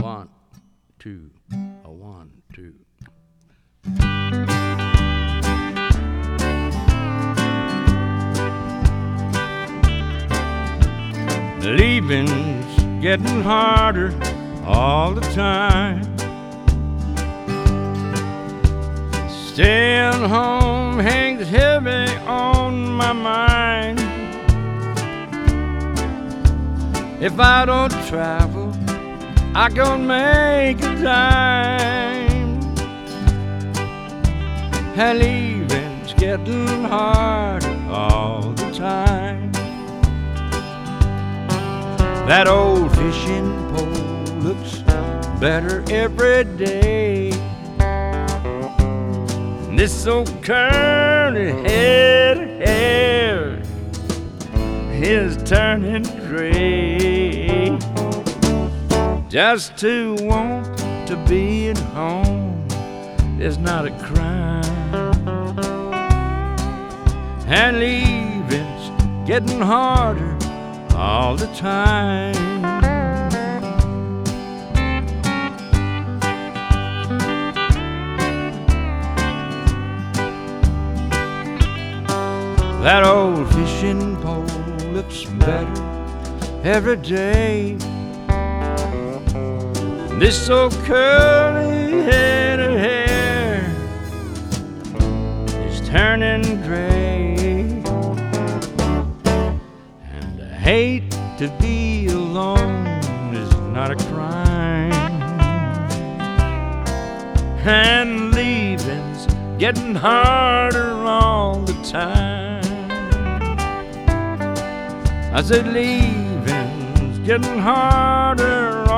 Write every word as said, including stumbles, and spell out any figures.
one, two, a one, two. Leaving's getting harder all the time. Staying home hangs heavy on my mind. If I don't travel, I can make a dime. And leaving's getting harder all the time. That old fishing pole looks better every day. This old curly head of hair is turning gray. Just to want to be at home is not a crime. And leaving's getting harder all the time. That old fishing pole looks better every day. This old curly head of hair is turning gray. And I hate to be alone is not a crime. And leaving's getting harder all the time. I said leaving's getting harder